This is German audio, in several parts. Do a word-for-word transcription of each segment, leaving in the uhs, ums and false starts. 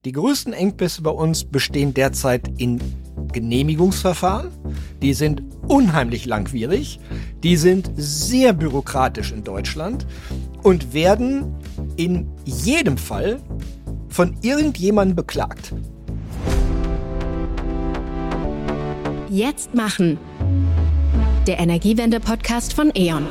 Die größten Engpässe bei uns bestehen derzeit in Genehmigungsverfahren. Die sind unheimlich langwierig, die sind sehr bürokratisch in Deutschland und werden in jedem Fall von irgendjemandem beklagt. Jetzt machen. Der Energiewende-Podcast von E.ON.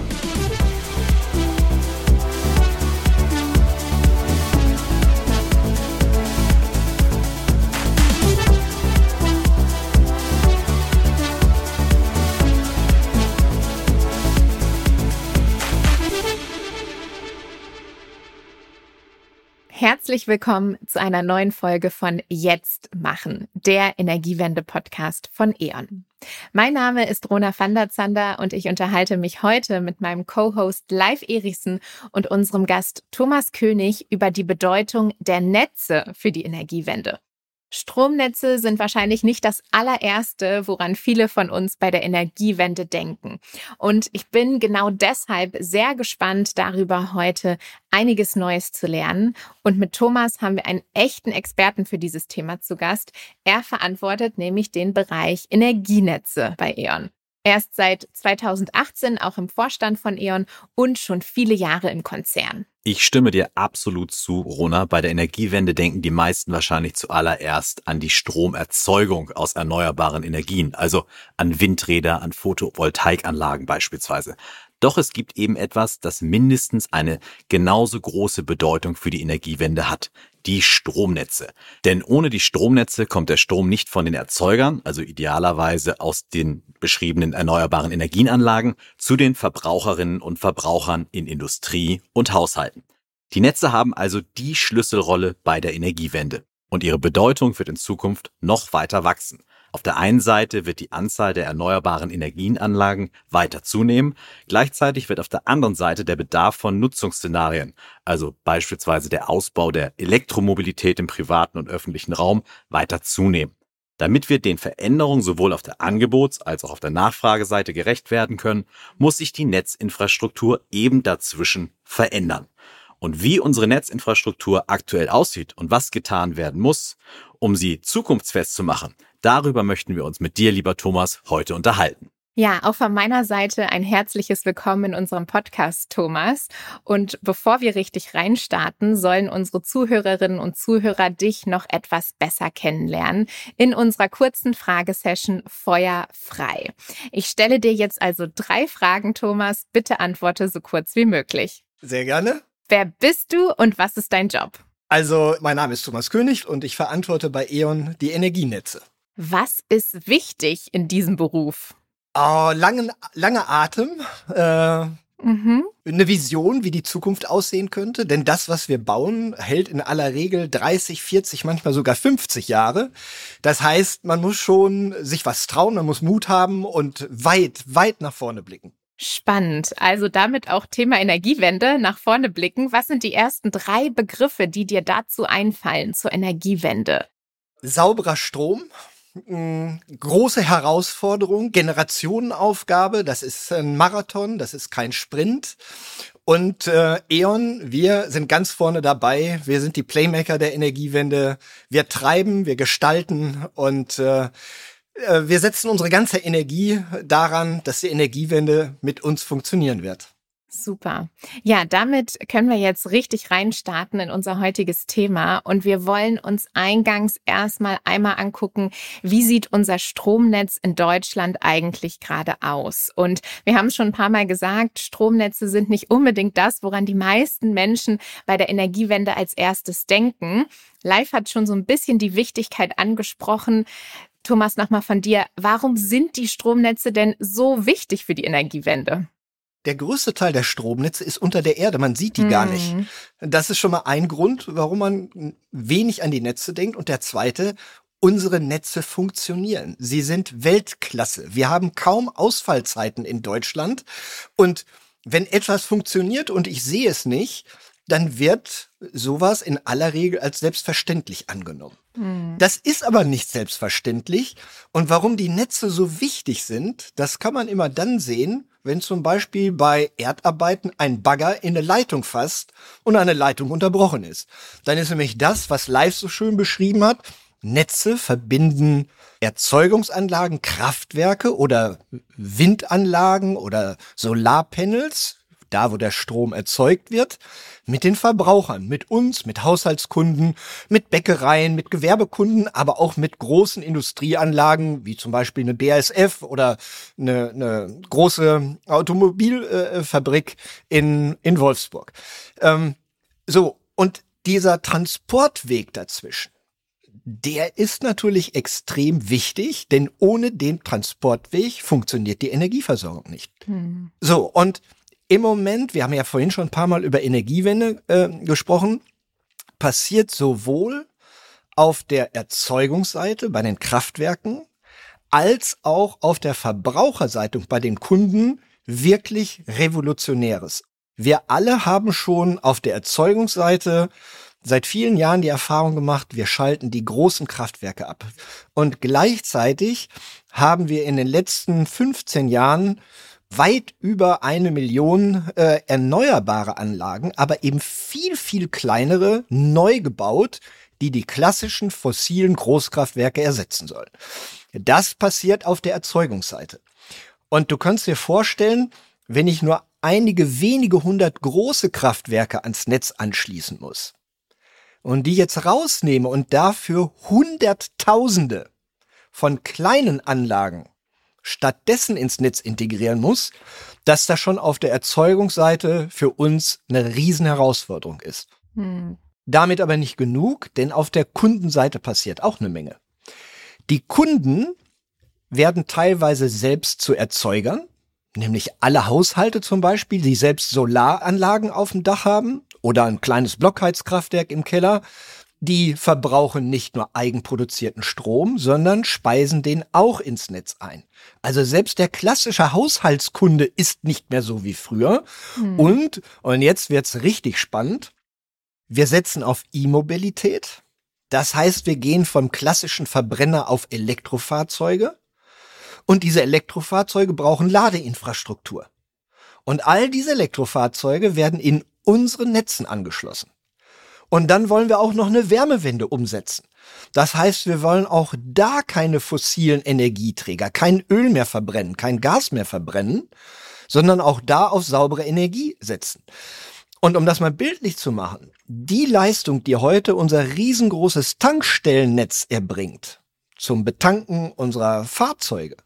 Herzlich willkommen zu einer neuen Folge von Jetzt machen, der Energiewende-Podcast von E.ON. Mein Name ist Rona van der Zander und ich unterhalte mich heute mit meinem Co-Host Leif Erichsen und unserem Gast Thomas König über die Bedeutung der Netze für die Energiewende. Stromnetze sind wahrscheinlich nicht das allererste, woran viele von uns bei der Energiewende denken. Und ich bin genau deshalb sehr gespannt, darüber heute einiges Neues zu lernen. Und mit Thomas haben wir einen echten Experten für dieses Thema zu Gast. Er verantwortet nämlich den Bereich Energienetze bei E.ON. Er ist seit zweitausendachtzehn auch im Vorstand von E.ON und schon viele Jahre im Konzern. Ich stimme dir absolut zu, Rona. Bei der Energiewende denken die meisten wahrscheinlich zuallererst an die Stromerzeugung aus erneuerbaren Energien, also an Windräder, an Photovoltaikanlagen beispielsweise. Doch es gibt eben etwas, das mindestens eine genauso große Bedeutung für die Energiewende hat: die Stromnetze. Denn ohne die Stromnetze kommt der Strom nicht von den Erzeugern, also idealerweise aus den beschriebenen erneuerbaren Energienanlagen, zu den Verbraucherinnen und Verbrauchern in Industrie und Haushalten. Die Netze haben also die Schlüsselrolle bei der Energiewende. Und ihre Bedeutung wird in Zukunft noch weiter wachsen. Auf der einen Seite wird die Anzahl der erneuerbaren Energienanlagen weiter zunehmen. Gleichzeitig wird auf der anderen Seite der Bedarf von Nutzungsszenarien, also beispielsweise der Ausbau der Elektromobilität im privaten und öffentlichen Raum, weiter zunehmen. Damit wir den Veränderungen sowohl auf der Angebots- als auch auf der Nachfrageseite gerecht werden können, muss sich die Netzinfrastruktur eben dazwischen verändern. Und wie unsere Netzinfrastruktur aktuell aussieht und was getan werden muss, um sie zukunftsfest zu machen, darüber möchten wir uns mit dir, lieber Thomas, heute unterhalten. Ja, auch von meiner Seite ein herzliches Willkommen in unserem Podcast, Thomas. Und bevor wir richtig reinstarten, sollen unsere Zuhörerinnen und Zuhörer dich noch etwas besser kennenlernen in unserer kurzen Fragesession Feuer frei. Ich stelle dir jetzt also drei Fragen, Thomas. Bitte antworte so kurz wie möglich. Sehr gerne. Wer bist du und was ist dein Job? Also, mein Name ist Thomas König und ich verantworte bei E.ON die Energienetze. Was ist wichtig in diesem Beruf? Oh, langen, langer Atem, äh, mhm. Eine Vision, wie die Zukunft aussehen könnte. Denn das, was wir bauen, hält in aller Regel dreißig, vierzig, manchmal sogar fünfzig Jahre. Das heißt, man muss schon sich was trauen, man muss Mut haben und weit, weit nach vorne blicken. Spannend. Also damit auch Thema Energiewende, nach vorne blicken. Was sind die ersten drei Begriffe, die dir dazu einfallen zur Energiewende? Sauberer Strom. Große Herausforderung, Generationenaufgabe, das ist ein Marathon, das ist kein Sprint. Und äh, E.ON, wir sind ganz vorne dabei, wir sind die Playmaker der Energiewende, wir treiben, wir gestalten und äh, wir setzen unsere ganze Energie daran, dass die Energiewende mit uns funktionieren wird. Super. Ja, damit können wir jetzt richtig reinstarten in unser heutiges Thema und wir wollen uns eingangs erstmal einmal angucken, wie sieht unser Stromnetz in Deutschland eigentlich gerade aus? Und wir haben schon ein paar Mal gesagt, Stromnetze sind nicht unbedingt das, woran die meisten Menschen bei der Energiewende als erstes denken. Leif hat schon so ein bisschen die Wichtigkeit angesprochen. Thomas, nochmal von dir, warum sind die Stromnetze denn so wichtig für die Energiewende? Der größte Teil der Stromnetze ist unter der Erde, man sieht die mm. gar nicht. Das ist schon mal ein Grund, warum man wenig an die Netze denkt. Und der zweite, unsere Netze funktionieren. Sie sind Weltklasse. Wir haben kaum Ausfallzeiten in Deutschland. Und wenn etwas funktioniert und ich sehe es nicht, dann wird sowas in aller Regel als selbstverständlich angenommen. Mhm. Das ist aber nicht selbstverständlich. Und warum die Netze so wichtig sind, das kann man immer dann sehen, wenn zum Beispiel bei Erdarbeiten ein Bagger in eine Leitung fasst und eine Leitung unterbrochen ist. Dann ist nämlich das, was Leif so schön beschrieben hat, Netze verbinden Erzeugungsanlagen, Kraftwerke oder Windanlagen oder Solarpanels, da wo der Strom erzeugt wird, mit den Verbrauchern, mit uns, mit Haushaltskunden, mit Bäckereien, mit Gewerbekunden, aber auch mit großen Industrieanlagen, wie zum Beispiel eine B A S F oder eine, eine große Automobilfabrik äh, in, in Wolfsburg. Ähm, so, und dieser Transportweg dazwischen, der ist natürlich extrem wichtig, denn ohne den Transportweg funktioniert die Energieversorgung nicht. Hm. So, und im Moment, wir haben ja vorhin schon ein paar Mal über Energiewende äh, gesprochen, passiert sowohl auf der Erzeugungsseite bei den Kraftwerken als auch auf der Verbraucherseite und bei den Kunden wirklich Revolutionäres. Wir alle haben schon auf der Erzeugungsseite seit vielen Jahren die Erfahrung gemacht, wir schalten die großen Kraftwerke ab. Und gleichzeitig haben wir in den letzten fünfzehn Jahren weit über eine Million äh, erneuerbare Anlagen, aber eben viel, viel kleinere neu gebaut, die die klassischen fossilen Großkraftwerke ersetzen sollen. Das passiert auf der Erzeugungsseite. Und du kannst dir vorstellen, wenn ich nur einige wenige hundert große Kraftwerke ans Netz anschließen muss und die jetzt rausnehme und dafür Hunderttausende von kleinen Anlagen stattdessen ins Netz integrieren muss, dass das schon auf der Erzeugungsseite für uns eine Riesenherausforderung ist. Hm. Damit aber nicht genug, denn auf der Kundenseite passiert auch eine Menge. Die Kunden werden teilweise selbst zu Erzeugern, nämlich alle Haushalte zum Beispiel, die selbst Solaranlagen auf dem Dach haben oder ein kleines Blockheizkraftwerk im Keller. Die verbrauchen nicht nur eigenproduzierten Strom, sondern speisen den auch ins Netz ein. Also selbst der klassische Haushaltskunde ist nicht mehr so wie früher. Hm. Und, und jetzt wird's richtig spannend, wir setzen auf E-Mobilität. Das heißt, wir gehen vom klassischen Verbrenner auf Elektrofahrzeuge. Und diese Elektrofahrzeuge brauchen Ladeinfrastruktur. Und all diese Elektrofahrzeuge werden in unseren Netzen angeschlossen. Und dann wollen wir auch noch eine Wärmewende umsetzen. Das heißt, wir wollen auch da keine fossilen Energieträger, kein Öl mehr verbrennen, kein Gas mehr verbrennen, sondern auch da auf saubere Energie setzen. Und um das mal bildlich zu machen, die Leistung, die heute unser riesengroßes Tankstellennetz erbringt, zum Betanken unserer Fahrzeuge,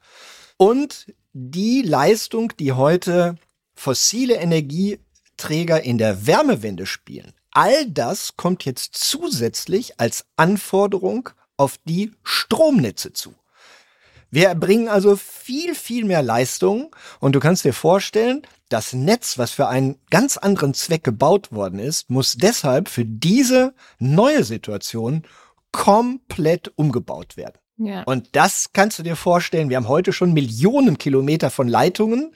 und die Leistung, die heute fossile Energieträger in der Wärmewende spielen, all das kommt jetzt zusätzlich als Anforderung auf die Stromnetze zu. Wir erbringen also viel, viel mehr Leistung und du kannst dir vorstellen, das Netz, was für einen ganz anderen Zweck gebaut worden ist, muss deshalb für diese neue Situation komplett umgebaut werden. Ja. Und das kannst du dir vorstellen, wir haben heute schon Millionen Kilometer von Leitungen.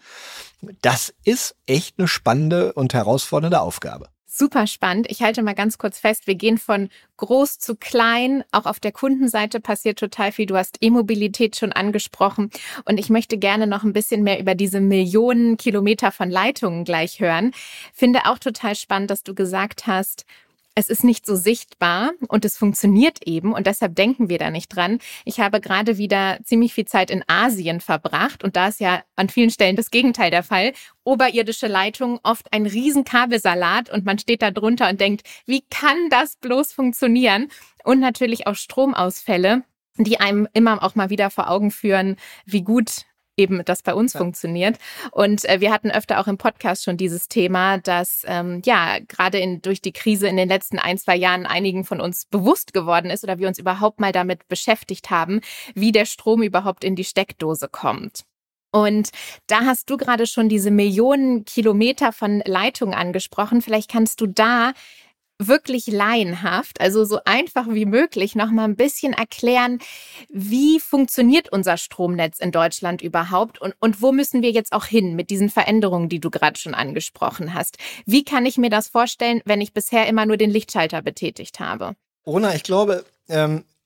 Das ist echt eine spannende und herausfordernde Aufgabe. Super spannend. Ich halte mal ganz kurz fest, wir gehen von groß zu klein. Auch auf der Kundenseite passiert total viel. Du hast E-Mobilität schon angesprochen. Und ich möchte gerne noch ein bisschen mehr über diese Millionen Kilometer von Leitungen gleich hören. Finde auch total spannend, dass du gesagt hast, es ist nicht so sichtbar und es funktioniert eben und deshalb denken wir da nicht dran. Ich habe gerade wieder ziemlich viel Zeit in Asien verbracht und da ist ja an vielen Stellen das Gegenteil der Fall. Oberirdische Leitungen, oft ein riesen Kabelsalat und man steht da drunter und denkt, wie kann das bloß funktionieren? Und natürlich auch Stromausfälle, die einem immer auch mal wieder vor Augen führen, wie gut eben das bei uns ja. funktioniert. Und äh, wir hatten öfter auch im Podcast schon dieses Thema, dass ähm, ja gerade in, durch die Krise in den letzten ein, zwei Jahren einigen von uns bewusst geworden ist oder wir uns überhaupt mal damit beschäftigt haben, wie der Strom überhaupt in die Steckdose kommt. Und da hast du gerade schon diese Millionen Kilometer von Leitungen angesprochen. Vielleicht kannst du da wirklich laienhaft, also so einfach wie möglich, noch mal ein bisschen erklären, wie funktioniert unser Stromnetz in Deutschland überhaupt und, und wo müssen wir jetzt auch hin mit diesen Veränderungen, die du gerade schon angesprochen hast. Wie kann ich mir das vorstellen, wenn ich bisher immer nur den Lichtschalter betätigt habe? Rona, ich glaube, ähm,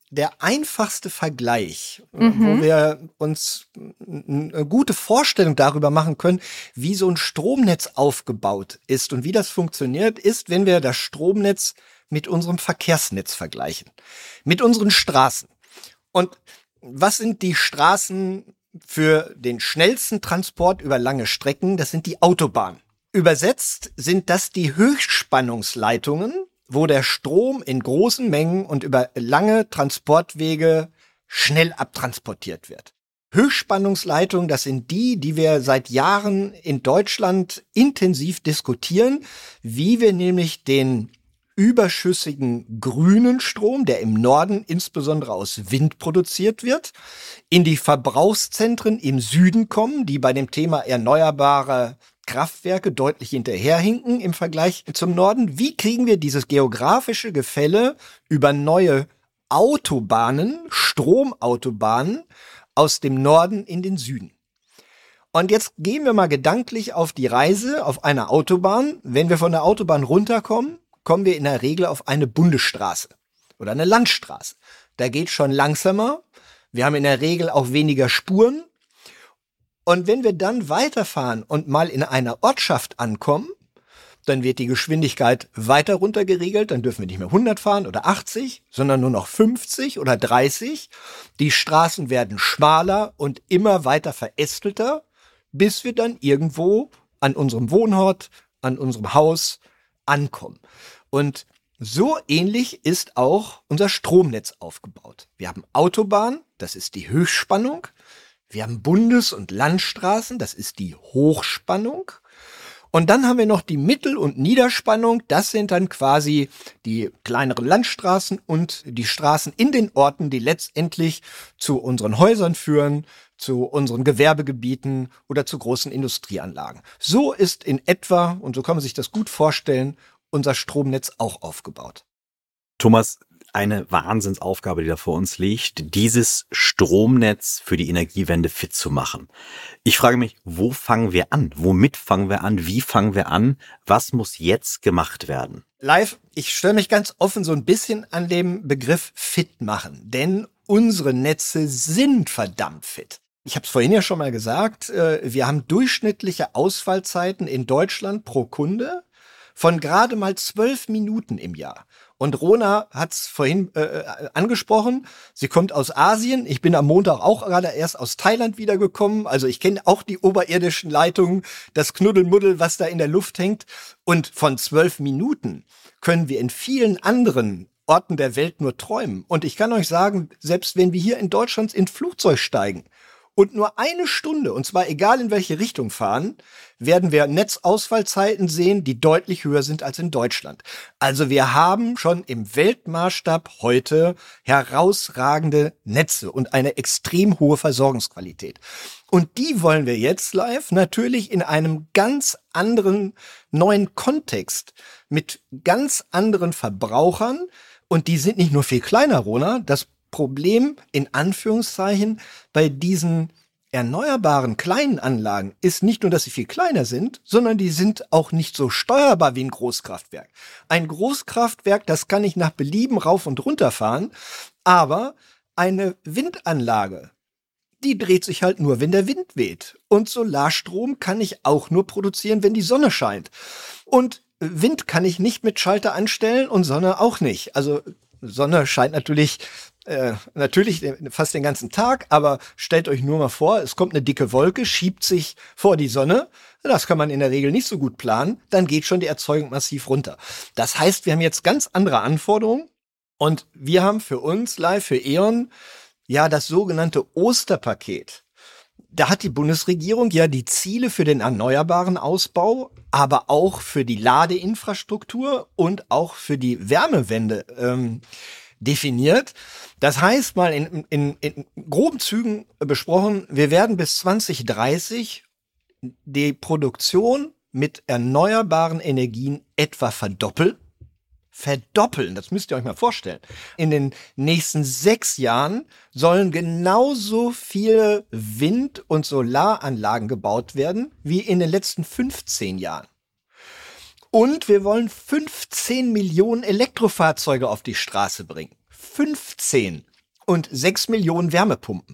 der einfachste Vergleich, Mhm. wo wir uns eine gute Vorstellung darüber machen können, wie so ein Stromnetz aufgebaut ist und wie das funktioniert, ist, wenn wir das Stromnetz mit unserem Verkehrsnetz vergleichen, mit unseren Straßen. Und was sind die Straßen für den schnellsten Transport über lange Strecken? Das sind die Autobahnen. Übersetzt sind das die Höchstspannungsleitungen, wo der Strom in großen Mengen und über lange Transportwege schnell abtransportiert wird. Höchstspannungsleitungen, das sind die, die wir seit Jahren in Deutschland intensiv diskutieren, wie wir nämlich den überschüssigen grünen Strom, der im Norden insbesondere aus Wind produziert wird, in die Verbrauchszentren im Süden kommen, die bei dem Thema erneuerbare Kraftwerke deutlich hinterherhinken im Vergleich zum Norden. Wie kriegen wir dieses geografische Gefälle über neue Autobahnen, Stromautobahnen aus dem Norden in den Süden? Und jetzt gehen wir mal gedanklich auf die Reise auf einer Autobahn. Wenn wir von der Autobahn runterkommen, kommen wir in der Regel auf eine Bundesstraße oder eine Landstraße. Da geht schon langsamer. Wir haben in der Regel auch weniger Spuren. Und wenn wir dann weiterfahren und mal in einer Ortschaft ankommen, dann wird die Geschwindigkeit weiter runter geregelt. Dann dürfen wir nicht mehr hundert fahren oder achtzig, sondern nur noch fünfzig oder dreißig. Die Straßen werden schmaler und immer weiter verästelter, bis wir dann irgendwo an unserem Wohnort, an unserem Haus ankommen. Und so ähnlich ist auch unser Stromnetz aufgebaut. Wir haben Autobahnen, das ist die Höchstspannung. Wir haben Bundes- und Landstraßen, das ist die Hochspannung. Und dann haben wir noch die Mittel- und Niederspannung, das sind dann quasi die kleineren Landstraßen und die Straßen in den Orten, die letztendlich zu unseren Häusern führen, zu unseren Gewerbegebieten oder zu großen Industrieanlagen. So ist in etwa, und so kann man sich das gut vorstellen, unser Stromnetz auch aufgebaut. Thomas, eine Wahnsinnsaufgabe, die da vor uns liegt, dieses Stromnetz für die Energiewende fit zu machen. Ich frage mich, wo fangen wir an? Womit fangen wir an? Wie fangen wir an? Was muss jetzt gemacht werden? Live, ich störe mich ganz offen so ein bisschen an dem Begriff fit machen, denn unsere Netze sind verdammt fit. Ich habe es vorhin ja schon mal gesagt, wir haben durchschnittliche Ausfallzeiten in Deutschland pro Kunde von gerade mal zwölf Minuten im Jahr. Und Rona hat es vorhin äh, angesprochen, sie kommt aus Asien. Ich bin am Montag auch gerade erst aus Thailand wiedergekommen. Also ich kenne auch die oberirdischen Leitungen, das Knuddelmuddel, was da in der Luft hängt. Und von zwölf Minuten können wir in vielen anderen Orten der Welt nur träumen. Und ich kann euch sagen, selbst wenn wir hier in Deutschland ins Flugzeug steigen und nur eine Stunde, und zwar egal in welche Richtung fahren, werden wir Netzausfallzeiten sehen, die deutlich höher sind als in Deutschland. Also wir haben schon im Weltmaßstab heute herausragende Netze und eine extrem hohe Versorgungsqualität. Und die wollen wir jetzt live natürlich in einem ganz anderen neuen Kontext mit ganz anderen Verbrauchern. Und die sind nicht nur viel kleiner, Rona. Das Problem in Anführungszeichen bei diesen erneuerbaren kleinen Anlagen ist nicht nur, dass sie viel kleiner sind, sondern die sind auch nicht so steuerbar wie ein Großkraftwerk. Ein Großkraftwerk, das kann ich nach Belieben rauf und runter fahren, aber eine Windanlage, die dreht sich halt nur, wenn der Wind weht. Und Solarstrom kann ich auch nur produzieren, wenn die Sonne scheint. Und Wind kann ich nicht mit Schalter anstellen und Sonne auch nicht. Also Sonne scheint natürlich Äh, natürlich fast den ganzen Tag, aber stellt euch nur mal vor, es kommt eine dicke Wolke, schiebt sich vor die Sonne. Das kann man in der Regel nicht so gut planen. Dann geht schon die Erzeugung massiv runter. Das heißt, wir haben jetzt ganz andere Anforderungen und wir haben für uns live, für E.ON, ja das sogenannte Osterpaket. Da hat die Bundesregierung ja die Ziele für den erneuerbaren Ausbau, aber auch für die Ladeinfrastruktur und auch für die Wärmewende ähm, definiert. Das heißt, mal in, in, in groben Zügen besprochen, wir werden bis zwanzig dreißig die Produktion mit erneuerbaren Energien etwa verdoppeln. Verdoppeln, das müsst ihr euch mal vorstellen. In den nächsten sechs Jahren sollen genauso viele Wind- und Solaranlagen gebaut werden wie in den letzten fünfzehn Jahren. Und wir wollen fünfzehn Millionen Elektrofahrzeuge auf die Straße bringen. fünfzehn. und sechs Millionen Wärmepumpen.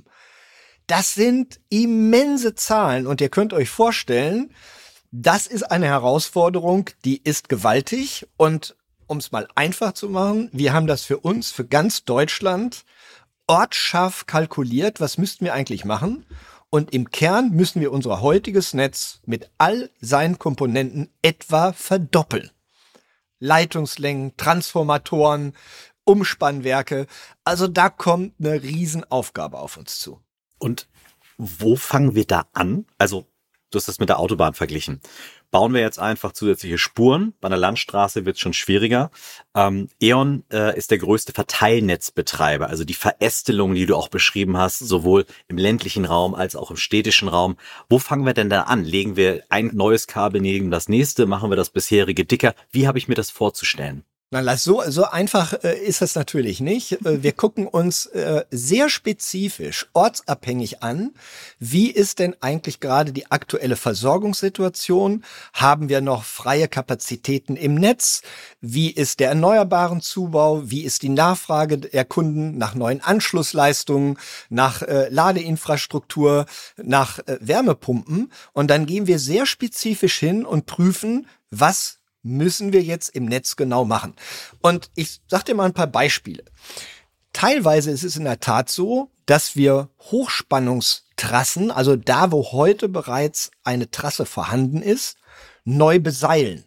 Das sind immense Zahlen und ihr könnt euch vorstellen, das ist eine Herausforderung, die ist gewaltig und um es mal einfach zu machen, wir haben das für uns, für ganz Deutschland ortsscharf kalkuliert, was müssten wir eigentlich machen? Und im Kern müssen wir unser heutiges Netz mit all seinen Komponenten etwa verdoppeln. Leitungslängen, Transformatoren, Umspannwerke. Also da kommt eine Riesenaufgabe auf uns zu. Und wo fangen wir da an? Also du hast das mit der Autobahn verglichen. Bauen wir jetzt einfach zusätzliche Spuren? Bei einer Landstraße wird es schon schwieriger. Ähm, E.ON äh, ist der größte Verteilnetzbetreiber, also die Verästelung, die du auch beschrieben hast, sowohl im ländlichen Raum als auch im städtischen Raum. Wo fangen wir denn da an? Legen wir ein neues Kabel neben das nächste? Machen wir das bisherige dicker? Wie habe ich mir das vorzustellen? Na, lass, so, so einfach äh, ist das natürlich nicht. Äh, wir gucken uns äh, sehr spezifisch, ortsabhängig an, wie ist denn eigentlich gerade die aktuelle Versorgungssituation? Haben wir noch freie Kapazitäten im Netz? Wie ist der erneuerbaren Zubau? Wie ist die Nachfrage der Kunden nach neuen Anschlussleistungen, nach äh, Ladeinfrastruktur, nach äh, Wärmepumpen? Und dann gehen wir sehr spezifisch hin und prüfen, was müssen wir jetzt im Netz genau machen. Und ich sag dir mal ein paar Beispiele. Teilweise ist es in der Tat so, dass wir Hochspannungstrassen, also da, wo heute bereits eine Trasse vorhanden ist, neu beseilen.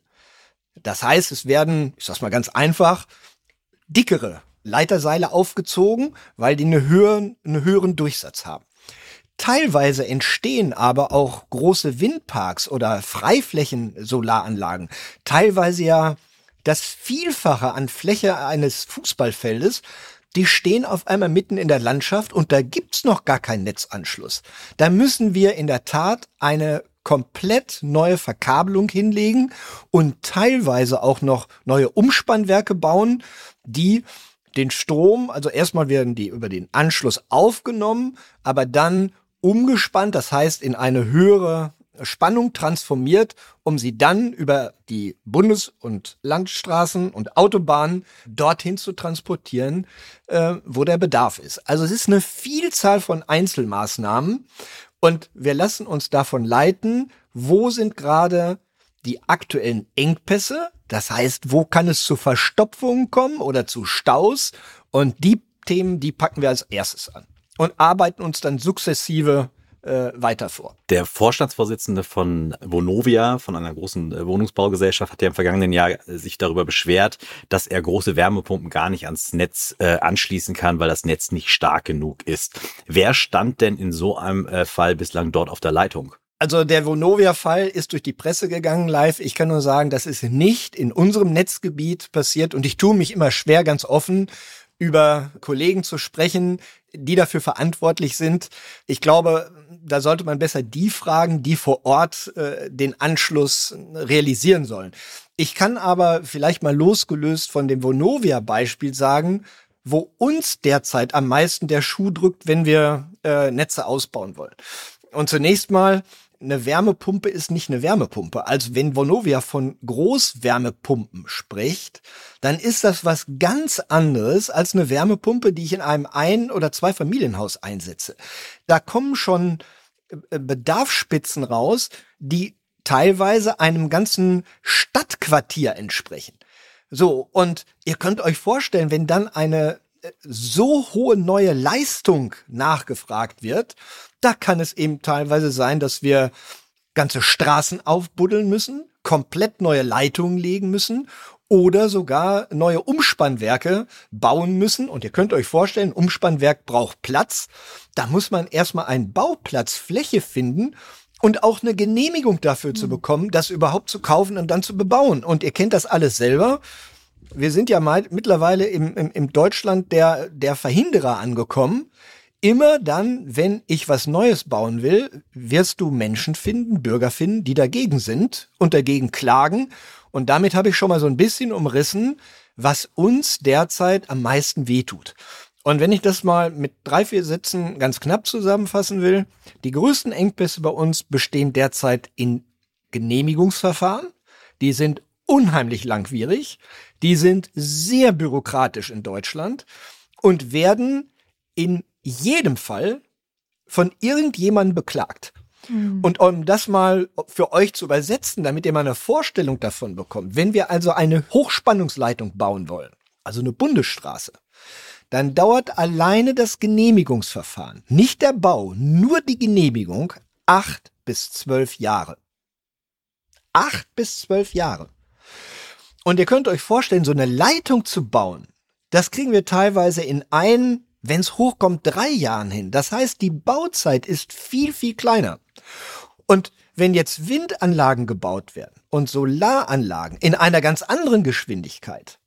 Das heißt, es werden, ich sag's mal ganz einfach, dickere Leiterseile aufgezogen, weil die eine höheren, einen höheren Durchsatz haben. Teilweise entstehen aber auch große Windparks oder Freiflächen-Solaranlagen. Teilweise ja das Vielfache an Fläche eines Fußballfeldes. Die stehen auf einmal mitten in der Landschaft und da gibt's noch gar keinen Netzanschluss. Da müssen wir in der Tat eine komplett neue Verkabelung hinlegen und teilweise auch noch neue Umspannwerke bauen, die den Strom, also erstmal werden die über den Anschluss aufgenommen, aber dann umgespannt, das heißt in eine höhere Spannung transformiert, um sie dann über die Bundes- und Landstraßen und Autobahnen dorthin zu transportieren, äh, wo der Bedarf ist. Also es ist eine Vielzahl von Einzelmaßnahmen und wir lassen uns davon leiten, wo sind gerade die aktuellen Engpässe, das heißt, wo kann es zu Verstopfungen kommen oder zu Staus, und die Themen, die packen wir als erstes an und arbeiten uns dann sukzessive äh, weiter vor. Der Vorstandsvorsitzende von Vonovia, von einer großen äh, Wohnungsbaugesellschaft, hat ja im vergangenen Jahr äh, sich darüber beschwert, dass er große Wärmepumpen gar nicht ans Netz äh, anschließen kann, weil das Netz nicht stark genug ist. Wer stand denn in so einem äh, Fall bislang dort auf der Leitung? Also der Vonovia-Fall ist durch die Presse gegangen live. Ich kann nur sagen, das ist nicht in unserem Netzgebiet passiert und ich tue mich immer schwer, ganz offen über Kollegen zu sprechen, die dafür verantwortlich sind. Ich glaube, da sollte man besser die fragen, die vor Ort äh, den Anschluss realisieren sollen. Ich kann aber vielleicht mal losgelöst von dem Vonovia-Beispiel sagen, wo uns derzeit am meisten der Schuh drückt, wenn wir äh, Netze ausbauen wollen. Und zunächst mal, eine Wärmepumpe ist nicht eine Wärmepumpe. Also wenn Vonovia von Großwärmepumpen spricht, dann ist das was ganz anderes als eine Wärmepumpe, die ich in einem Ein- oder Zweifamilienhaus einsetze. Da kommen schon Bedarfsspitzen raus, die teilweise einem ganzen Stadtquartier entsprechen. So, und ihr könnt euch vorstellen, wenn dann eine so hohe neue Leistung nachgefragt wird, da kann es eben teilweise sein, dass wir ganze Straßen aufbuddeln müssen, komplett neue Leitungen legen müssen oder sogar neue Umspannwerke bauen müssen. Und ihr könnt euch vorstellen, ein Umspannwerk braucht Platz. Da muss man erstmal einen Bauplatz, Fläche finden und auch eine Genehmigung dafür mhm. zu bekommen, das überhaupt zu kaufen und dann zu bebauen. Und ihr kennt das alles selber. Wir sind ja mal mittlerweile im, im, im Deutschland der, der Verhinderer angekommen. Immer dann, wenn ich was Neues bauen will, wirst du Menschen finden, Bürger finden, die dagegen sind und dagegen klagen. Und damit habe ich schon mal so ein bisschen umrissen, was uns derzeit am meisten wehtut. Und wenn ich das mal mit drei, vier Sätzen ganz knapp zusammenfassen will, die größten Engpässe bei uns bestehen derzeit in Genehmigungsverfahren. Die sind unheimlich langwierig. Die sind sehr bürokratisch in Deutschland und werden in jedem Fall von irgendjemandem beklagt. Mhm. Und um das mal für euch zu übersetzen, damit ihr mal eine Vorstellung davon bekommt, wenn wir also eine Hochspannungsleitung bauen wollen, also eine Bundesstraße, dann dauert alleine das Genehmigungsverfahren, nicht der Bau, nur die Genehmigung, acht bis zwölf Jahre. Acht bis zwölf Jahre. Und ihr könnt euch vorstellen, so eine Leitung zu bauen, das kriegen wir teilweise in ein, wenn es hochkommt, drei Jahren hin. Das heißt, die Bauzeit ist viel, viel kleiner. Und wenn jetzt Windanlagen gebaut werden und Solaranlagen in einer ganz anderen Geschwindigkeit,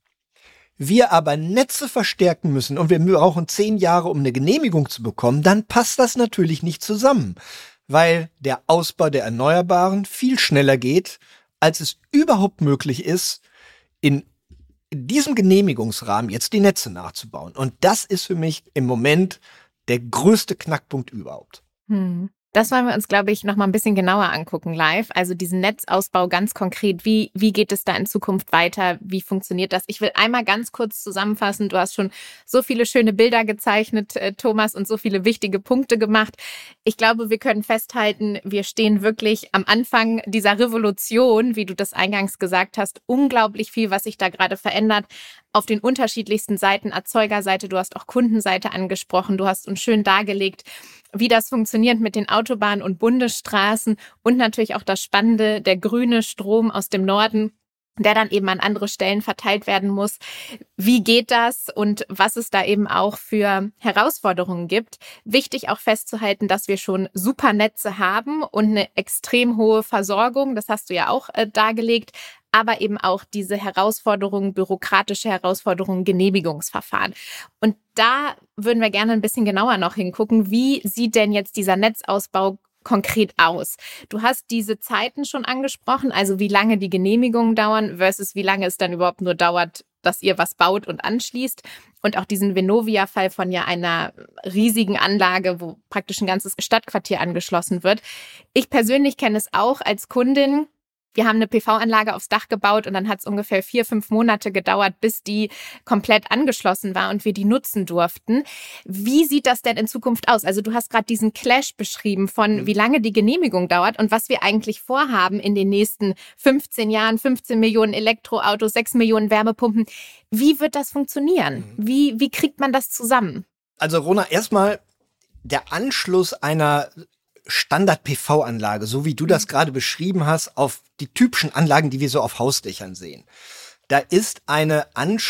wir aber Netze verstärken müssen und wir brauchen zehn Jahre, um eine Genehmigung zu bekommen, dann passt das natürlich nicht zusammen, weil der Ausbau der Erneuerbaren viel schneller geht, als es überhaupt möglich ist, in diesem Genehmigungsrahmen jetzt die Netze nachzubauen. Und das ist für mich im Moment der größte Knackpunkt überhaupt. Hm. Das wollen wir uns, glaube ich, noch mal ein bisschen genauer angucken live. Also diesen Netzausbau ganz konkret. Wie, wie geht es da in Zukunft weiter? Wie funktioniert das? Ich will einmal ganz kurz zusammenfassen. Du hast schon so viele schöne Bilder gezeichnet, äh, Thomas, und so viele wichtige Punkte gemacht. Ich glaube, wir können festhalten, wir stehen wirklich am Anfang dieser Revolution, wie du das eingangs gesagt hast. Unglaublich viel, was sich da gerade verändert. Auf den unterschiedlichsten Seiten, Erzeugerseite, du hast auch Kundenseite angesprochen, du hast uns schön dargelegt, wie das funktioniert mit den Autobahnen und Bundesstraßen und natürlich auch das Spannende, der grüne Strom aus dem Norden, der dann eben an andere Stellen verteilt werden muss. Wie geht das und was es da eben auch für Herausforderungen gibt? Wichtig auch festzuhalten, dass wir schon super Netze haben und eine extrem hohe Versorgung, das hast du ja auch äh, dargelegt, aber eben auch diese Herausforderungen, bürokratische Herausforderungen, Genehmigungsverfahren. Und da würden wir gerne ein bisschen genauer noch hingucken, wie sieht denn jetzt dieser Netzausbau konkret aus? Du hast diese Zeiten schon angesprochen, also wie lange die Genehmigungen dauern versus wie lange es dann überhaupt nur dauert, dass ihr was baut und anschließt. Und auch diesen Venovia-Fall von ja einer riesigen Anlage, wo praktisch ein ganzes Stadtquartier angeschlossen wird. Ich persönlich kenne es auch als Kundin. Wir haben eine P V-Anlage aufs Dach gebaut und dann hat es ungefähr vier, fünf Monate gedauert, bis die komplett angeschlossen war und wir die nutzen durften. Wie sieht das denn in Zukunft aus? Also du hast gerade diesen Clash beschrieben von wie lange die Genehmigung dauert und was wir eigentlich vorhaben in den nächsten fünfzehn Jahren, fünfzehn Millionen Elektroautos, sechs Millionen Wärmepumpen. Wie wird das funktionieren? Wie, wie kriegt man das zusammen? Also Rona, erstmal der Anschluss einer Standard-P V-Anlage, so wie du das gerade beschrieben hast, auf die typischen Anlagen, die wir so auf Hausdächern sehen. Da ist eine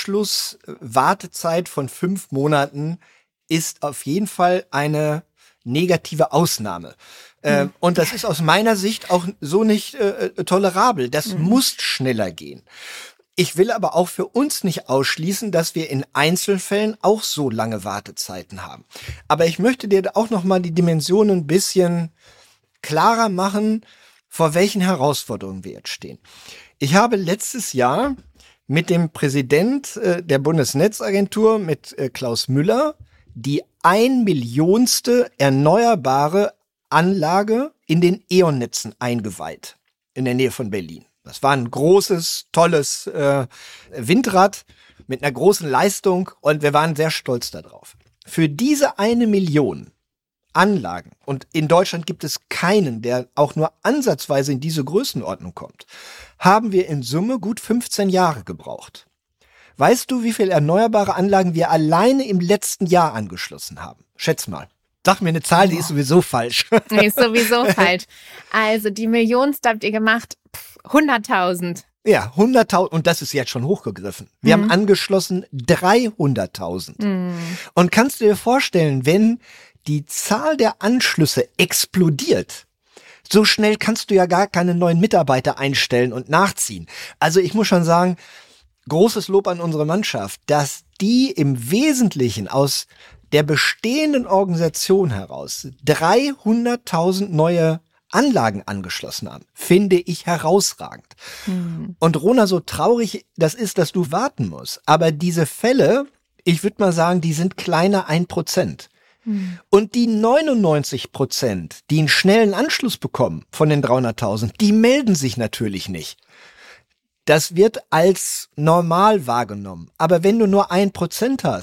Anschlusswartezeit von fünf Monaten, ist auf jeden Fall eine negative Ausnahme. Mhm. Äh, und das ist aus meiner Sicht auch so nicht äh, tolerabel. Das mhm. muss schneller gehen. Ich will aber auch für uns nicht ausschließen, dass wir in Einzelfällen auch so lange Wartezeiten haben. Aber ich möchte dir auch noch mal die Dimensionen ein bisschen klarer machen, vor welchen Herausforderungen wir jetzt stehen. Ich habe letztes Jahr mit dem Präsident äh, der Bundesnetzagentur, mit äh, Klaus Müller, die ein Millionste erneuerbare Anlage in den E.ON-Netzen eingeweiht, in der Nähe von Berlin. Das war ein großes, tolles äh, Windrad mit einer großen Leistung und wir waren sehr stolz darauf. Für diese eine Million Anlagen, und in Deutschland gibt es keinen, der auch nur ansatzweise in diese Größenordnung kommt, haben wir in Summe gut fünfzehn Jahre gebraucht. Weißt du, wie viele erneuerbare Anlagen wir alleine im letzten Jahr angeschlossen haben? Schätz mal. Sag mir eine Zahl, die ist sowieso falsch. Die ist sowieso falsch. Also die Millionste habt ihr gemacht, hunderttausend. Ja, hunderttausend. Und das ist jetzt schon hochgegriffen. Wir mhm. haben angeschlossen dreihunderttausend. Mhm. Und kannst du dir vorstellen, wenn die Zahl der Anschlüsse explodiert, so schnell kannst du ja gar keine neuen Mitarbeiter einstellen und nachziehen. Also ich muss schon sagen, großes Lob an unsere Mannschaft, dass die im Wesentlichen aus der bestehenden Organisation heraus dreihunderttausend neue Anlagen angeschlossen haben, finde ich herausragend. Mhm. Und Rona, so traurig das ist, dass du warten musst, aber diese Fälle, ich würde mal sagen, die sind kleiner ein Prozent. Mhm. Und die neunundneunzig Prozent, die einen schnellen Anschluss bekommen von den dreihunderttausend, die melden sich natürlich nicht. Das wird als normal wahrgenommen. Aber wenn du nur ein Prozent hast,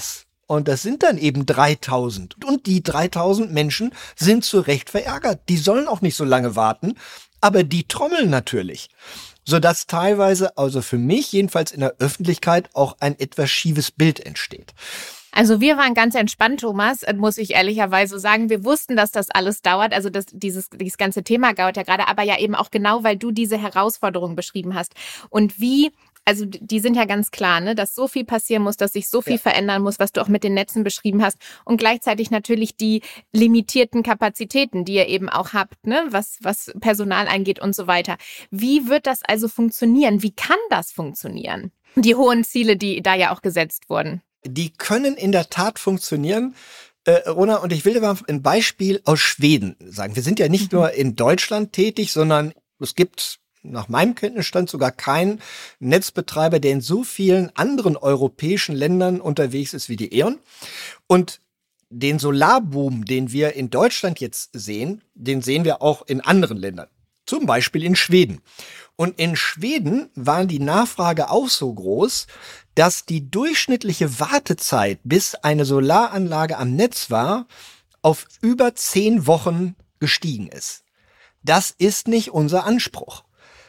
Und das sind dann eben dreitausend. Und die dreitausend Menschen sind zu Recht verärgert. Die sollen auch nicht so lange warten, aber die trommeln natürlich. Sodass teilweise, also für mich jedenfalls in der Öffentlichkeit, auch ein etwas schiefes Bild entsteht. Also wir waren ganz entspannt, Thomas, muss ich ehrlicherweise sagen. Wir wussten, dass das alles dauert. Also das, dieses, dieses ganze Thema dauert ja gerade, aber ja eben auch genau, weil du diese Herausforderung beschrieben hast. Und wie, also die sind ja ganz klar, ne, dass so viel passieren muss, dass sich so viel ja. verändern muss, was du auch mit den Netzen beschrieben hast. Und gleichzeitig natürlich die limitierten Kapazitäten, die ihr eben auch habt, ne, was, was Personal angeht und so weiter. Wie wird das also funktionieren? Wie kann das funktionieren? Die hohen Ziele, die da ja auch gesetzt wurden. Die können in der Tat funktionieren, äh, Rona, und ich will dir mal ein Beispiel aus Schweden sagen. Wir sind ja nicht mhm. nur in Deutschland tätig, sondern es gibt nach meinem Kenntnisstand sogar keinen Netzbetreiber, der in so vielen anderen europäischen Ländern unterwegs ist wie die E.ON. Und den Solarboom, den wir in Deutschland jetzt sehen, den sehen wir auch in anderen Ländern. Zum Beispiel in Schweden. Und in Schweden war die Nachfrage auch so groß, dass die durchschnittliche Wartezeit, bis eine Solaranlage am Netz war, auf über zehn Wochen gestiegen ist. Das ist nicht unser Anspruch.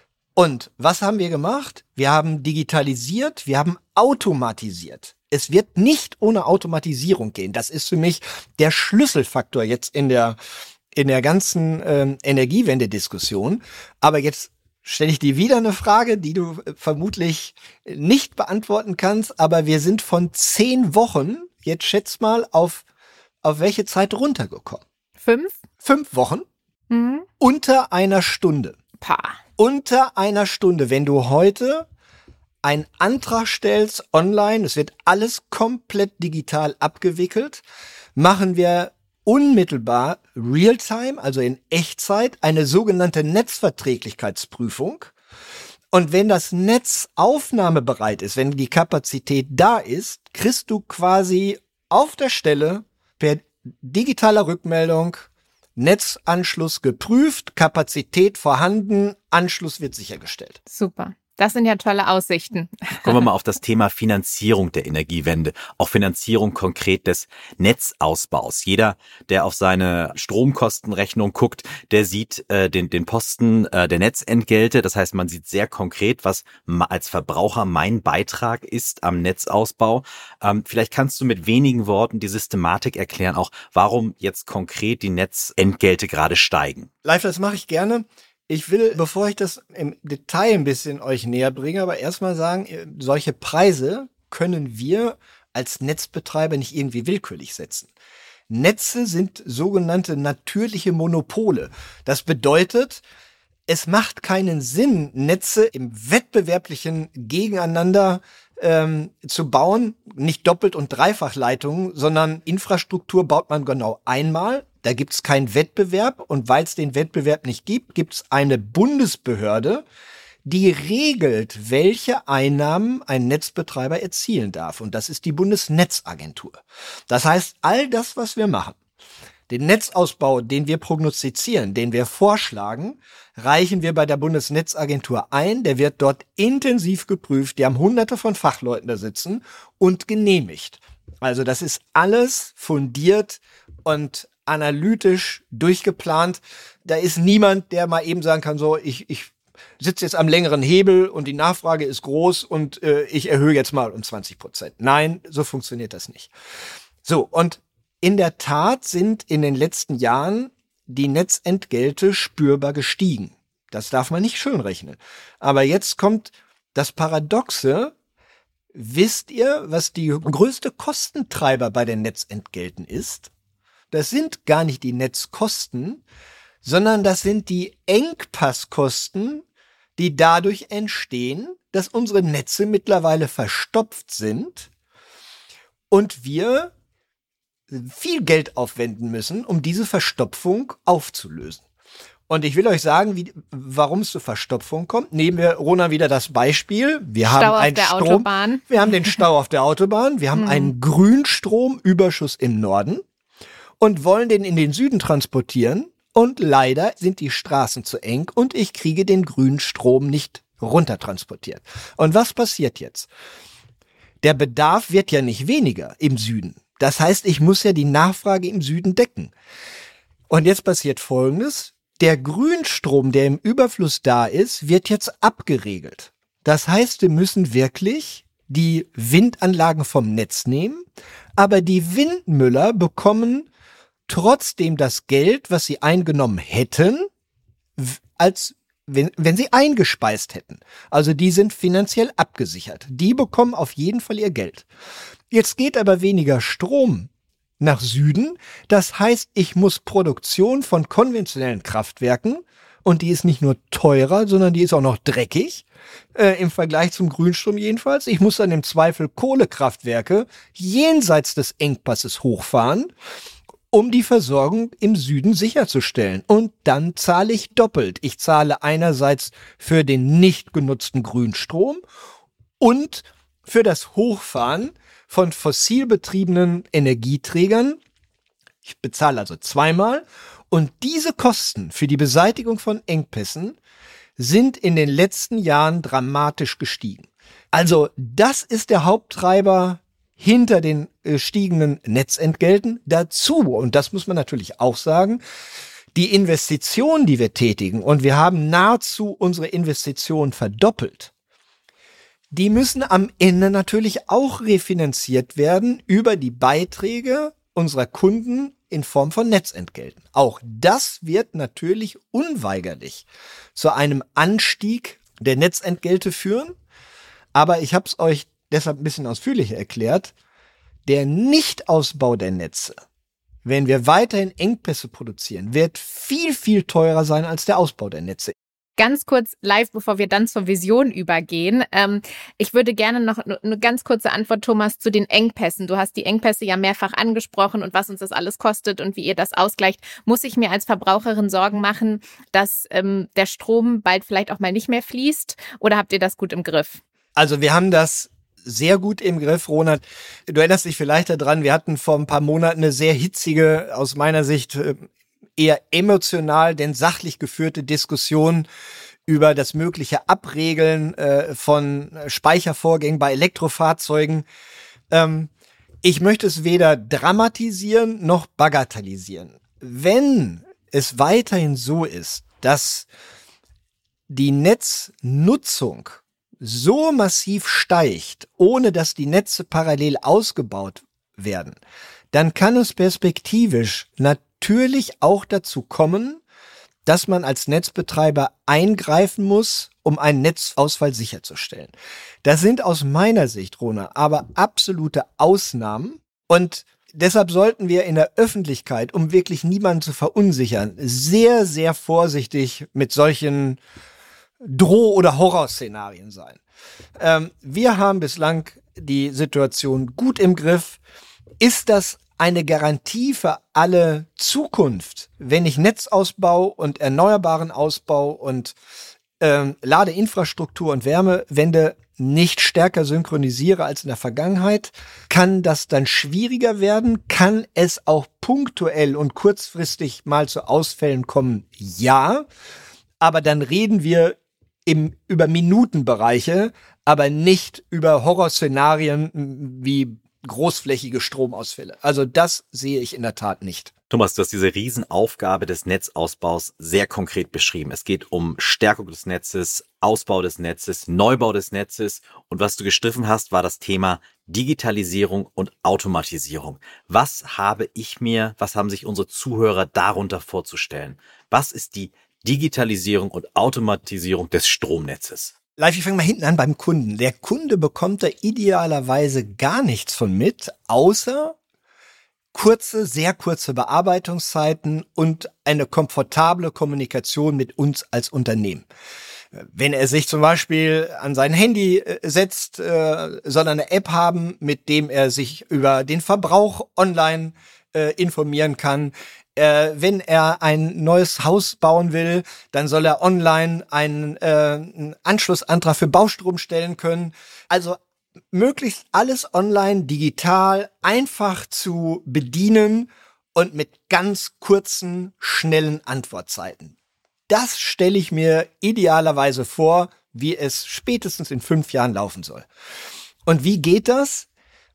Und was haben wir gemacht? Wir haben digitalisiert, wir haben automatisiert. Es wird nicht ohne Automatisierung gehen. Das ist für mich der Schlüsselfaktor jetzt in der in der ganzen ähm, Energiewende-Diskussion. Aber jetzt stelle ich dir wieder eine Frage, die du vermutlich nicht beantworten kannst. Aber wir sind von zehn Wochen, jetzt schätz mal, auf auf welche Zeit runtergekommen? Fünf? Fünf Wochen? Mhm. Unter einer Stunde. Pah. Unter einer Stunde. Wenn du heute einen Antrag stellst online, es wird alles komplett digital abgewickelt, machen wir unmittelbar Realtime, also in Echtzeit, eine sogenannte Netzverträglichkeitsprüfung. Und wenn das Netz aufnahmebereit ist, wenn die Kapazität da ist, kriegst du quasi auf der Stelle per digitaler Rückmeldung Netzanschluss geprüft, Kapazität vorhanden, Anschluss wird sichergestellt. Super. Das sind ja tolle Aussichten. Kommen wir mal auf das Thema Finanzierung der Energiewende. Auch Finanzierung konkret des Netzausbaus. Jeder, der auf seine Stromkostenrechnung guckt, der sieht äh, den, den Posten äh, der Netzentgelte. Das heißt, man sieht sehr konkret, was ma- als Verbraucher mein Beitrag ist am Netzausbau. Ähm, vielleicht kannst du mit wenigen Worten die Systematik erklären, auch warum jetzt konkret die Netzentgelte gerade steigen. Live, das mache ich gerne. Ich will, bevor ich das im Detail ein bisschen euch näher bringe, aber erstmal sagen, solche Preise können wir als Netzbetreiber nicht irgendwie willkürlich setzen. Netze sind sogenannte natürliche Monopole. Das bedeutet, es macht keinen Sinn, Netze im wettbewerblichen Gegeneinander ähm, zu bauen, nicht Doppelt- und Dreifachleitungen, sondern Infrastruktur baut man genau einmal. Da gibt es keinen Wettbewerb und weil es den Wettbewerb nicht gibt, gibt es eine Bundesbehörde, die regelt, welche Einnahmen ein Netzbetreiber erzielen darf. Und das ist die Bundesnetzagentur. Das heißt, all das, was wir machen, den Netzausbau, den wir prognostizieren, den wir vorschlagen, reichen wir bei der Bundesnetzagentur ein. Der wird dort intensiv geprüft. Die haben hunderte von Fachleuten da sitzen und genehmigt. Also das ist alles fundiert und analytisch durchgeplant. Da ist niemand, der mal eben sagen kann, so, ich, ich sitze jetzt am längeren Hebel und die Nachfrage ist groß und äh, ich erhöhe jetzt mal um zwanzig Prozent. Nein, so funktioniert das nicht. So, und in der Tat sind in den letzten Jahren die Netzentgelte spürbar gestiegen. Das darf man nicht schönrechnen. Aber jetzt kommt das Paradoxe. Wisst ihr, was die größte Kostentreiber bei den Netzentgelten ist? Das sind gar nicht die Netzkosten, sondern das sind die Engpasskosten, die dadurch entstehen, dass unsere Netze mittlerweile verstopft sind und wir viel Geld aufwenden müssen, um diese Verstopfung aufzulösen. Und ich will euch sagen, wie, warum es zur Verstopfung kommt. Nehmen wir, Rona, wieder das Beispiel. Wir Stau haben auf einen der Strom, Autobahn. Wir haben den Stau auf der Autobahn. Wir haben einen Grünstromüberschuss im Norden und wollen den in den Süden transportieren. Und leider sind die Straßen zu eng und ich kriege den Grünstrom nicht runtertransportiert. Und was passiert jetzt? Der Bedarf wird ja nicht weniger im Süden. Das heißt, ich muss ja die Nachfrage im Süden decken. Und jetzt passiert Folgendes. Der Grünstrom, der im Überfluss da ist, wird jetzt abgeregelt. Das heißt, wir müssen wirklich die Windanlagen vom Netz nehmen, aber die Windmüller bekommen trotzdem das Geld, was sie eingenommen hätten, als wenn, wenn sie eingespeist hätten. Also die sind finanziell abgesichert. Die bekommen auf jeden Fall ihr Geld. Jetzt geht aber weniger Strom nach Süden. Das heißt, ich muss Produktion von konventionellen Kraftwerken, und die ist nicht nur teurer, sondern die ist auch noch dreckig, äh, im Vergleich zum Grünstrom jedenfalls. Ich muss dann im Zweifel Kohlekraftwerke jenseits des Engpasses hochfahren, um die Versorgung im Süden sicherzustellen. Und dann zahle ich doppelt. Ich zahle einerseits für den nicht genutzten Grünstrom und für das Hochfahren von fossil betriebenen Energieträgern. Ich bezahle also zweimal. Und diese Kosten für die Beseitigung von Engpässen sind in den letzten Jahren dramatisch gestiegen. Also das ist der Haupttreiber hinter den gestiegenen Netzentgelten. Dazu, und das muss man natürlich auch sagen, die Investitionen, die wir tätigen, und wir haben nahezu unsere Investitionen verdoppelt, die müssen am Ende natürlich auch refinanziert werden über die Beiträge unserer Kunden in Form von Netzentgelten. Auch das wird natürlich unweigerlich zu einem Anstieg der Netzentgelte führen. Aber ich habe es euch deshalb ein bisschen ausführlicher erklärt. Der Nichtausbau der Netze, wenn wir weiterhin Engpässe produzieren, wird viel, viel teurer sein als der Ausbau der Netze. Ganz kurz live, bevor wir dann zur Vision übergehen. Ähm, ich würde gerne noch eine ganz kurze Antwort, Thomas, zu den Engpässen. Du hast die Engpässe ja mehrfach angesprochen und was uns das alles kostet und wie ihr das ausgleicht. Muss ich mir als Verbraucherin Sorgen machen, dass ähm, der Strom bald vielleicht auch mal nicht mehr fließt? Oder habt ihr das gut im Griff? Also wir haben das sehr gut im Griff, Ronald. Du erinnerst dich vielleicht daran, wir hatten vor ein paar Monaten eine sehr hitzige, aus meiner Sicht eher emotional, denn sachlich geführte Diskussion über das mögliche Abregeln äh, von Speichervorgängen bei Elektrofahrzeugen. Ähm, ich möchte es weder dramatisieren noch bagatellisieren. Wenn es weiterhin so ist, dass die Netznutzung so massiv steigt, ohne dass die Netze parallel ausgebaut werden, dann kann es perspektivisch natürlich auch dazu kommen, dass man als Netzbetreiber eingreifen muss, um einen Netzausfall sicherzustellen. Das sind aus meiner Sicht, Rona, aber absolute Ausnahmen. Und deshalb sollten wir in der Öffentlichkeit, um wirklich niemanden zu verunsichern, sehr, sehr vorsichtig mit solchen Droh- oder Horrorszenarien sein. Ähm, wir haben bislang die Situation gut im Griff. Ist das eine Garantie für alle Zukunft, wenn ich Netzausbau und erneuerbaren Ausbau und ähm, Ladeinfrastruktur und Wärmewende nicht stärker synchronisiere als in der Vergangenheit? Kann das dann schwieriger werden? Kann es auch punktuell und kurzfristig mal zu Ausfällen kommen? Ja, aber dann reden wir im, über Minutenbereiche, aber nicht über Horrorszenarien wie großflächige Stromausfälle. Also das sehe ich in der Tat nicht. Thomas, du hast diese Riesenaufgabe des Netzausbaus sehr konkret beschrieben. Es geht um Stärkung des Netzes, Ausbau des Netzes, Neubau des Netzes. Und was du gestriffen hast, war das Thema Digitalisierung und Automatisierung. Was habe ich mir, was haben sich unsere Zuhörer darunter vorzustellen? Was ist die Digitalisierung und Automatisierung des Stromnetzes? Live, ich fange mal hinten an beim Kunden. Der Kunde bekommt da idealerweise gar nichts von mit, außer kurze, sehr kurze Bearbeitungszeiten und eine komfortable Kommunikation mit uns als Unternehmen. Wenn er sich zum Beispiel an sein Handy setzt, äh, soll er eine App haben, mit dem er sich über den Verbrauch online äh, informieren kann. Äh, wenn er ein neues Haus bauen will, dann soll er online einen, äh, einen Anschlussantrag für Baustrom stellen können. Also möglichst alles online, digital, einfach zu bedienen und mit ganz kurzen, schnellen Antwortzeiten. Das stelle ich mir idealerweise vor, wie es spätestens in fünf Jahren laufen soll. Und wie geht das?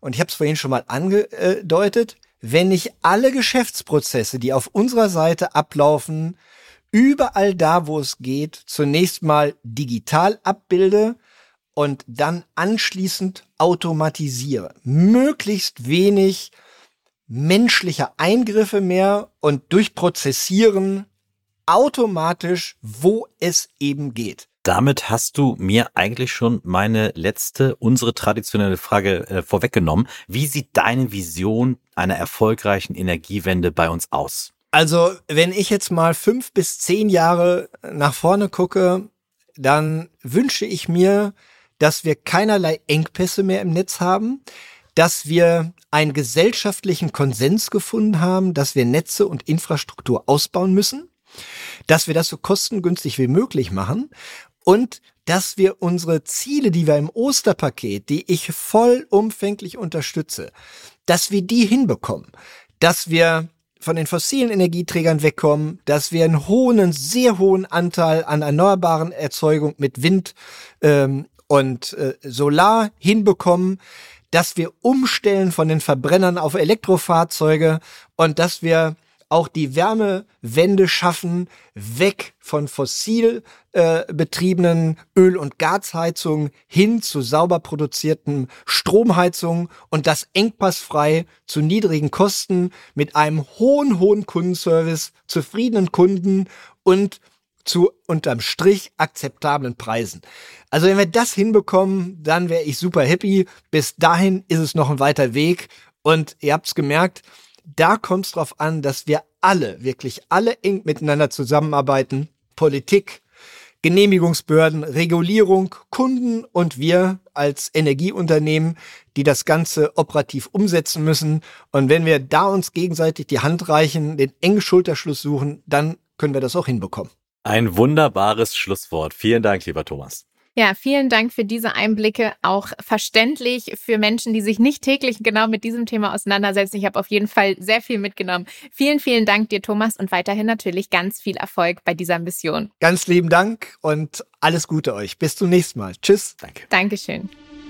Und ich habe es vorhin schon mal angedeutet, wenn ich alle Geschäftsprozesse, die auf unserer Seite ablaufen, überall da, wo es geht, zunächst mal digital abbilde und dann anschließend automatisiere. Möglichst wenig menschliche Eingriffe mehr und durch Prozessieren automatisch, wo es eben geht. Damit hast du mir eigentlich schon meine letzte, unsere traditionelle Frage äh, vorweggenommen. Wie sieht deine Vision einer erfolgreichen Energiewende bei uns aus? Also, wenn ich jetzt mal fünf bis zehn Jahre nach vorne gucke, dann wünsche ich mir, dass wir keinerlei Engpässe mehr im Netz haben, dass wir einen gesellschaftlichen Konsens gefunden haben, dass wir Netze und Infrastruktur ausbauen müssen, dass wir das so kostengünstig wie möglich machen und dass wir unsere Ziele, die wir im Osterpaket, die ich vollumfänglich unterstütze, dass wir die hinbekommen, dass wir von den fossilen Energieträgern wegkommen, dass wir einen hohen, einen sehr hohen Anteil an erneuerbaren Erzeugung mit Wind ähm, und äh, Solar hinbekommen, dass wir umstellen von den Verbrennern auf Elektrofahrzeuge und dass wir auch die Wärmewende schaffen, weg von fossil äh, betriebenen Öl- und Gasheizungen hin zu sauber produzierten Stromheizungen und das engpassfrei zu niedrigen Kosten mit einem hohen, hohen Kundenservice, zufriedenen Kunden und zu unterm Strich akzeptablen Preisen. Also wenn wir das hinbekommen, dann wäre ich super happy. Bis dahin ist es noch ein weiter Weg und ihr habt's gemerkt, da kommt es drauf an, dass wir alle, wirklich alle eng miteinander zusammenarbeiten. Politik, Genehmigungsbehörden, Regulierung, Kunden und wir als Energieunternehmen, die das Ganze operativ umsetzen müssen. Und wenn wir da uns gegenseitig die Hand reichen, den engen Schulterschluss suchen, dann können wir das auch hinbekommen. Ein wunderbares Schlusswort. Vielen Dank, lieber Thomas. Ja, vielen Dank für diese Einblicke, auch verständlich für Menschen, die sich nicht täglich genau mit diesem Thema auseinandersetzen. Ich habe auf jeden Fall sehr viel mitgenommen. Vielen, vielen Dank dir, Thomas, und weiterhin natürlich ganz viel Erfolg bei dieser Mission. Ganz lieben Dank und alles Gute euch. Bis zum nächsten Mal. Tschüss. Danke. Dankeschön.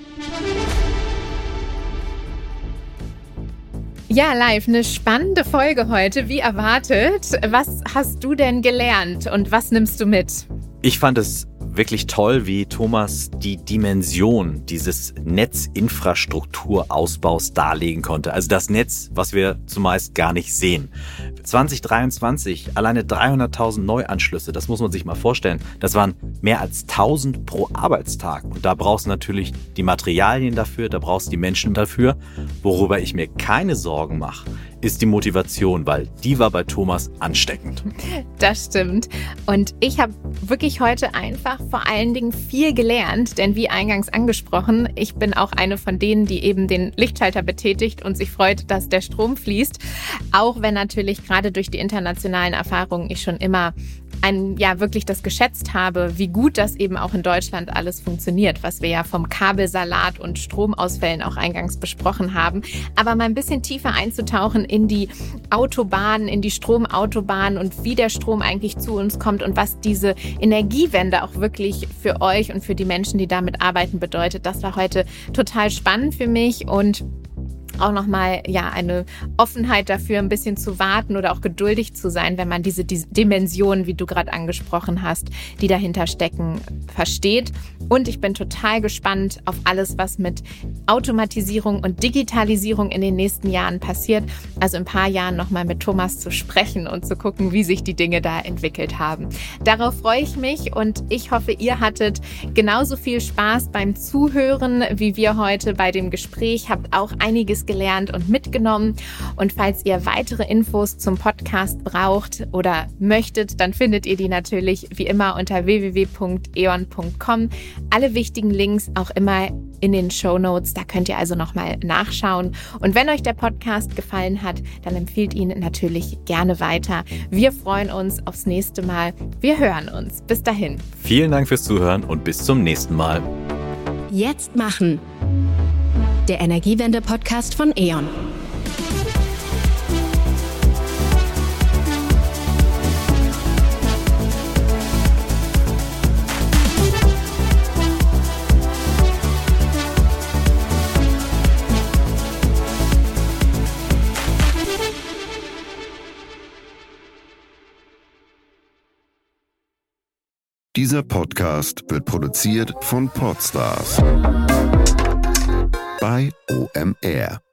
Ja, live, eine spannende Folge heute, wie erwartet. Was hast du denn gelernt und was nimmst du mit? Ich fand es wirklich toll, wie Thomas die Dimension dieses Netzinfrastrukturausbaus darlegen konnte. Also das Netz, was wir zumeist gar nicht sehen. zwanzig dreiundzwanzig alleine dreihunderttausend Neuanschlüsse, das muss man sich mal vorstellen. Das waren mehr als tausend pro Arbeitstag. Und da brauchst du natürlich die Materialien dafür, da brauchst du die Menschen dafür. Worüber ich mir keine Sorgen mache, ist die Motivation, weil die war bei Thomas ansteckend. Das stimmt. Und ich habe wirklich heute einfach vor allen Dingen viel gelernt, denn wie eingangs angesprochen, ich bin auch eine von denen, die eben den Lichtschalter betätigt und sich freut, dass der Strom fließt. Auch wenn natürlich gerade durch die internationalen Erfahrungen ich schon immer ein, ja, wirklich das geschätzt habe, wie gut das eben auch in Deutschland alles funktioniert, was wir ja vom Kabelsalat und Stromausfällen auch eingangs besprochen haben. Aber mal ein bisschen tiefer einzutauchen in die Autobahnen, in die Stromautobahnen und wie der Strom eigentlich zu uns kommt und was diese Energiewende auch wirklich für euch und für die Menschen, die damit arbeiten, bedeutet. Das war heute total spannend für mich und auch nochmal ja eine Offenheit dafür, ein bisschen zu warten oder auch geduldig zu sein, wenn man diese, diese Dimensionen, wie du gerade angesprochen hast, die dahinter stecken, versteht. Und ich bin total gespannt auf alles, was mit Automatisierung und Digitalisierung in den nächsten Jahren passiert. Also in ein paar Jahren nochmal mit Thomas zu sprechen und zu gucken, wie sich die Dinge da entwickelt haben. Darauf freue ich mich und ich hoffe, ihr hattet genauso viel Spaß beim Zuhören wie wir heute bei dem Gespräch. Habt auch einiges gelernt und mitgenommen. Und falls ihr weitere Infos zum Podcast braucht oder möchtet, dann findet ihr die natürlich wie immer unter w w w punkt e o n punkt com. Alle wichtigen Links auch immer in den Shownotes. Da könnt ihr also nochmal nachschauen. Und wenn euch der Podcast gefallen hat, dann empfiehlt ihn natürlich gerne weiter. Wir freuen uns aufs nächste Mal. Wir hören uns. Bis dahin. Vielen Dank fürs Zuhören und bis zum nächsten Mal. Jetzt machen. Der Energiewende-Podcast von E O N. Dieser Podcast wird produziert von Podstars bei O M R.